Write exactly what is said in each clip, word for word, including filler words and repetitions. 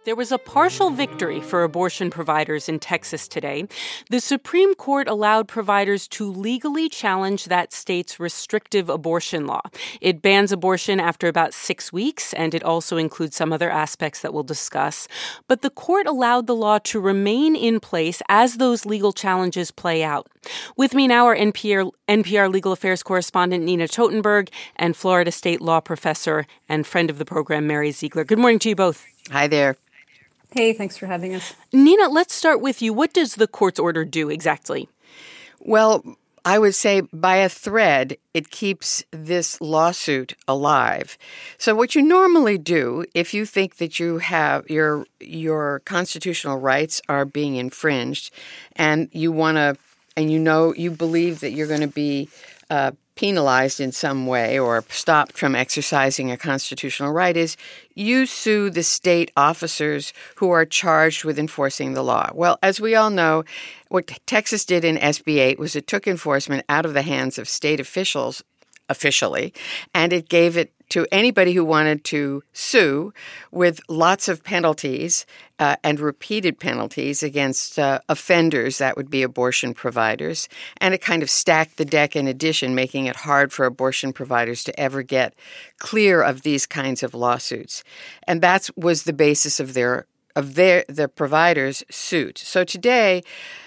There was a partial victory for abortion providers in Texas today. The Supreme Court allowed providers to legally challenge that state's restrictive abortion law. It bans abortion after about six weeks, and it also includes some other aspects that we'll discuss. But the court allowed the law to remain in place as those legal challenges play out. With me now are N P R, N P R legal affairs correspondent Nina Totenberg and Florida State law professor and friend of the program, Mary Ziegler. Good morning to you both. Hi there. Hey, thanks for having us. Nina, let's start with you. What does the court's order do exactly? Well, I would say by a thread, it keeps this lawsuit alive. So what you normally do, if you think that you have your your constitutional rights are being infringed, and you want to, and you know, you believe that you're going to be uh, penalized in some way or stopped from exercising a constitutional right, is you sue the state officers who are charged with enforcing the law. Well, as we all know, what Texas did in S B eight was it took enforcement out of the hands of state officials officially, and it gave it to anybody who wanted to sue with lots of penalties uh, and repeated penalties against uh, offenders, that would be abortion providers. And it kind of stacked the deck in addition, making it hard for abortion providers to ever get clear of these kinds of lawsuits. And that was the basis of their of their the providers' suit. So today,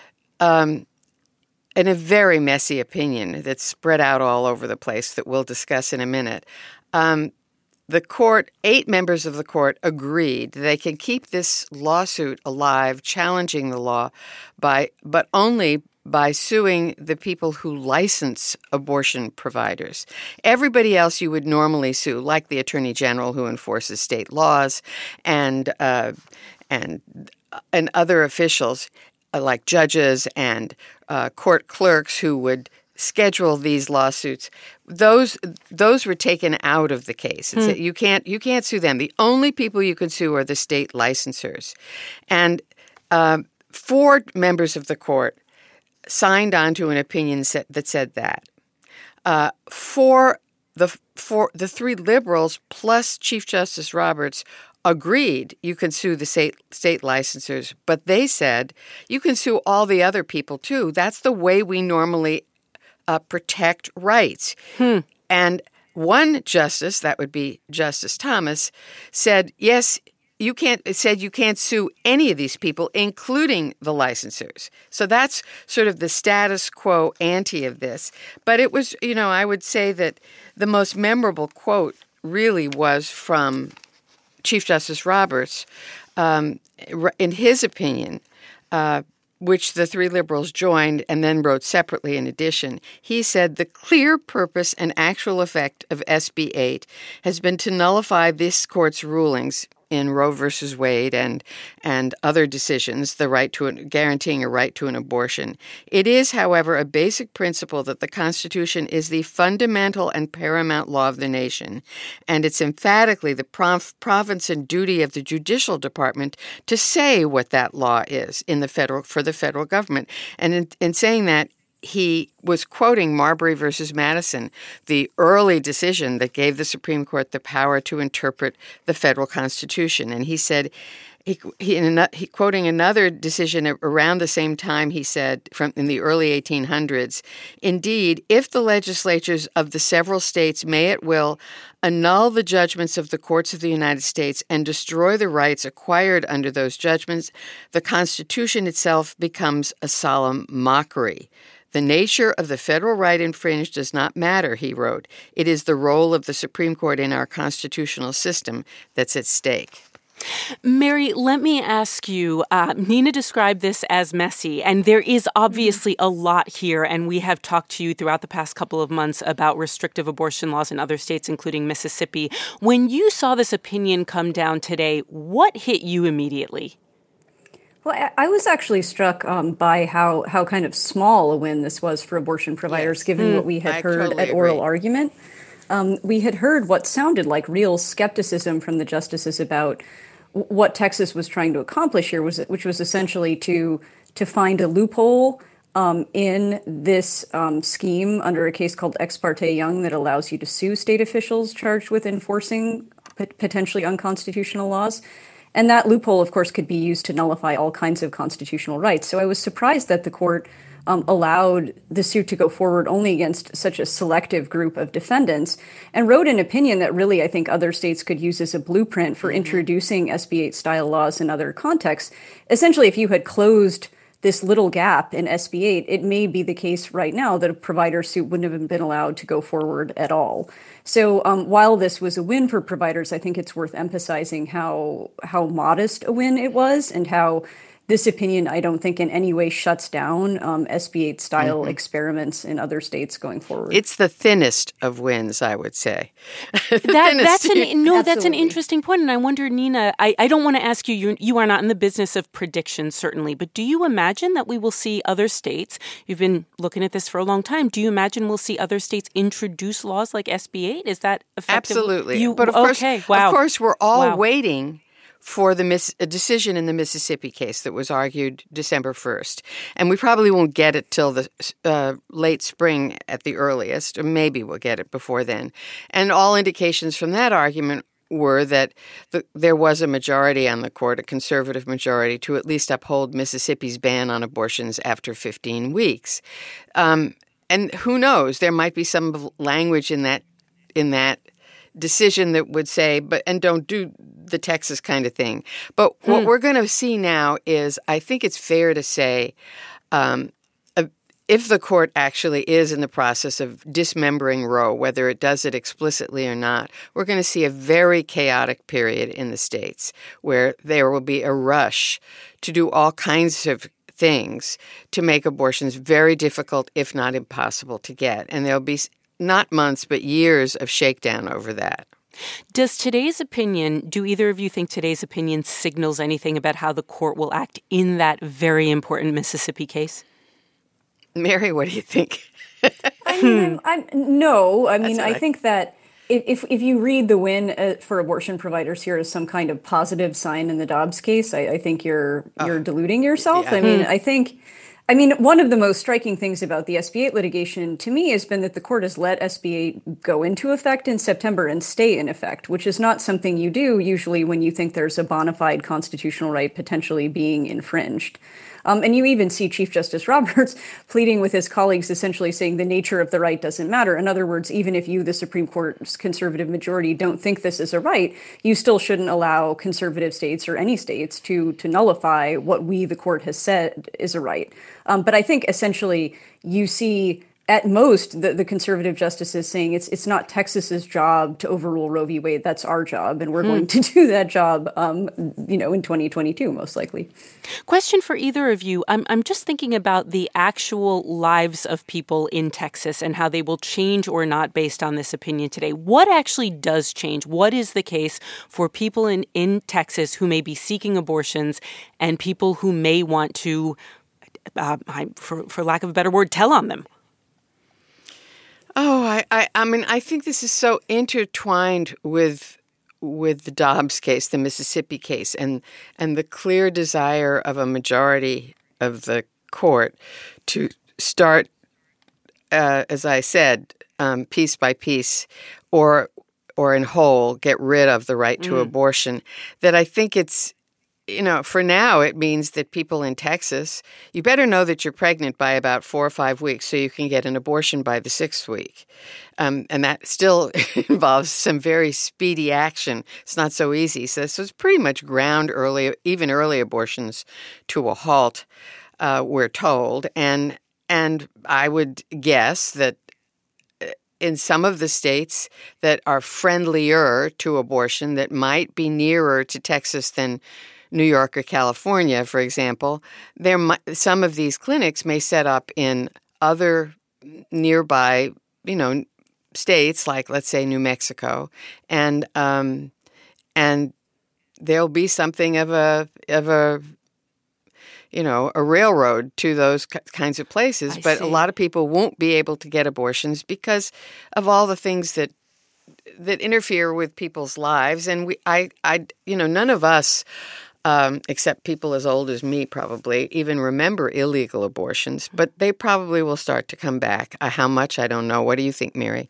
um, in a very messy opinion that's spread out all over the place that we'll discuss in a minute, Um, the court, eight members of the court agreed they can keep this lawsuit alive, challenging the law, by but only by suing the people who license abortion providers. Everybody else you would normally sue, like the Attorney General who enforces state laws, and uh, and and other officials uh, like judges and uh, court clerks who would schedule these lawsuits. Those those were taken out of the case. It's, hmm. You can't you can't sue them. The only people you can sue are the state licensors. And um, four members of the court signed on to an opinion set, that said that. Uh, four the four the three liberals plus Chief Justice Roberts agreed you can sue the state state licensors, but they said you can sue all the other people too. That's the way we normally Uh, protect rights. Hmm. And one justice, that would be Justice Thomas, said, yes, you can't, said you can't sue any of these people, including the licensors. So that's sort of the status quo ante of this. But it was, you know, I would say that the most memorable quote really was from Chief Justice Roberts. Um, in his opinion, uh, which the three liberals joined and then wrote separately in addition, he said the clear purpose and actual effect of S B eight has been to nullify this court's rulings in Roe versus Wade and and other decisions, the right to an, guaranteeing a right to an abortion. It is, however, a basic principle that the Constitution is the fundamental and paramount law of the nation, and it's emphatically the prov- province and duty of the Judicial Department to say what that law is in the federal for the federal government. And in, in saying that, he was quoting Marbury versus Madison, the early decision that gave the Supreme Court the power to interpret the federal Constitution. And he said, he, he, in a, he quoting another decision around the same time, he said, from in the early eighteen hundreds, indeed, if the legislatures of the several states may at will annul the judgments of the courts of the United States and destroy the rights acquired under those judgments, the Constitution itself becomes a solemn mockery. The nature of the federal right infringed does not matter, he wrote. It is the role of the Supreme Court in our constitutional system that's at stake. Mary, let me ask you, uh, Nina described this as messy, and there is obviously a lot here, and we have talked to you throughout the past couple of months about restrictive abortion laws in other states, including Mississippi. When you saw this opinion come down today, what hit you immediately? Well, I was actually struck um, by how, how kind of small a win this was for abortion providers, yes. given mm, what we had I heard totally at oral agree. argument. Um, we had heard what sounded like real skepticism from the justices about what Texas was trying to accomplish here, was which was essentially to to find a loophole um, in this um, scheme under a case called Ex parte Young that allows you to sue state officials charged with enforcing potentially unconstitutional laws. And that loophole, of course, could be used to nullify all kinds of constitutional rights. So I was surprised that the court um, allowed the suit to go forward only against such a selective group of defendants, and wrote an opinion that really I think other states could use as a blueprint for mm-hmm. introducing S B eight style laws in other contexts. Essentially, if you had closed this little gap in S B eight, it may be the case right now that a provider suit wouldn't have been allowed to go forward at all. So um, while this was a win for providers, I think it's worth emphasizing how how modest a win it was, and how this opinion, I don't think in any way shuts down um, S B eight style mm-hmm. experiments in other states going forward. It's the thinnest of wins, I would say. that, that's an, no, Absolutely. That's an interesting point. And I wonder, Nina, I, I don't want to ask you, you, you are not in the business of predictions, certainly, but do you imagine that we will see other states, you've been looking at this for a long time, do you imagine we'll see other states introduce laws like S B eight? Is that effective? Absolutely. You, but of okay. course, wow. of course, we're all wow. waiting for the mis- a decision in the Mississippi case that was argued December first. And we probably won't get it till the uh, late spring at the earliest, or maybe we'll get it before then. And all indications from that argument were that the, there was a majority on the court, a conservative majority, to at least uphold Mississippi's ban on abortions after fifteen weeks. Um, and who knows, there might be some language in that in that decision that would say, but and don't do the Texas kind of thing. But hmm. what we're going to see now is, I think it's fair to say, um, uh, if the court actually is in the process of dismembering Roe, whether it does it explicitly or not, we're going to see a very chaotic period in the states where there will be a rush to do all kinds of things to make abortions very difficult, if not impossible, to get. And there'll be not months, but years of shakedown over that. Does today's opinion, do either of you think today's opinion signals anything about how the court will act in that very important Mississippi case? Mary, what do you think? I mean, I'm, I'm, no. I mean, I, I think that if if you read the win uh, for abortion providers here as some kind of positive sign in the Dobbs case, I, I think you're you're oh. deluding yourself. Yeah. I mean, I think... I mean, one of the most striking things about the S B eight litigation to me has been that the court has let S B eight go into effect in September and stay in effect, which is not something you do usually when you think there's a bona fide constitutional right potentially being infringed. Um, and you even see Chief Justice Roberts pleading with his colleagues, essentially saying the nature of the right doesn't matter. In other words, even if you, the Supreme Court's conservative majority, don't think this is a right, you still shouldn't allow conservative states or any states to to nullify what we, the court, has said is a right. Um, but I think essentially you see at most the, the conservative justices saying it's it's not Texas's job to overrule Roe v. Wade. That's our job, and we're hmm. going to do that job, um, you know, in twenty twenty-two, most likely. Question for either of you. I'm I'm just thinking about the actual lives of people in Texas and how they will change or not based on this opinion today. What actually does change? What is the case for people in, in Texas who may be seeking abortions and people who may want to, uh, for for lack of a better word, tell on them? Oh, I, I, I mean, I think this is so intertwined with with the Dobbs case, the Mississippi case, and and the clear desire of a majority of the court to start, uh, as I said, um, piece by piece, or or in whole, get rid of the right to mm. abortion. That I think it's. You know, for now, it means that people in Texas, you better know that you're pregnant by about four or five weeks so you can get an abortion by the sixth week. Um, and that still involves some very speedy action. It's not so easy. So this was pretty much ground early, even early abortions to a halt, uh, we're told. And, and I would guess that in some of the states that are friendlier to abortion, that might be nearer to Texas than New York or California, for example, there might, some of these clinics may set up in other nearby, you know, states, like let's say New Mexico, and um, and there'll be something of a of a you know a railroad to those kinds of places. I but see. A lot of people won't be able to get abortions because of all the things that that interfere with people's lives, and we, I, I, you know, none of us. Um, except people as old as me probably, even remember illegal abortions. But they probably will start to come back. Uh, how much, I don't know. What do you think, Mary?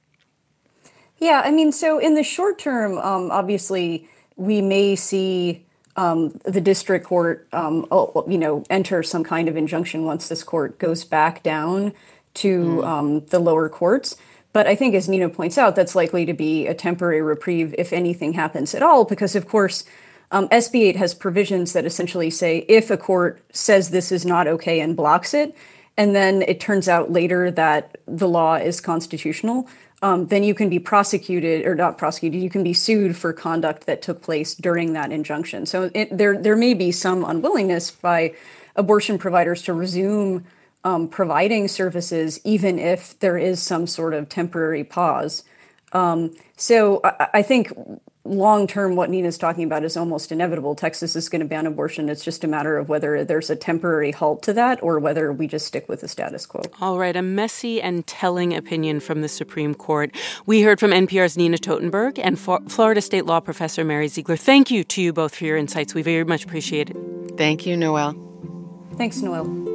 Yeah, I mean, so in the short term, um, obviously, we may see um, the district court, um, you know, enter some kind of injunction once this court goes back down to mm. um, the lower courts. But I think, as Nina points out, that's likely to be a temporary reprieve if anything happens at all, because, of course, um, S B eight has provisions that essentially say if a court says this is not okay and blocks it, and then it turns out later that the law is constitutional, um, then you can be prosecuted, or not prosecuted, you can be sued for conduct that took place during that injunction. So it, there, there may be some unwillingness by abortion providers to resume Um, providing services, even if there is some sort of temporary pause. Um, so I, I think long-term, what Nina's talking about is almost inevitable. Texas is going to ban abortion. It's just a matter of whether there's a temporary halt to that or whether we just stick with the status quo. All right, a messy and telling opinion from the Supreme Court. We heard from N P R's Nina Totenberg and Florida State law professor Mary Ziegler. Thank you to you both for your insights. We very much appreciate it. Thank you, Noelle. Thanks, Noelle.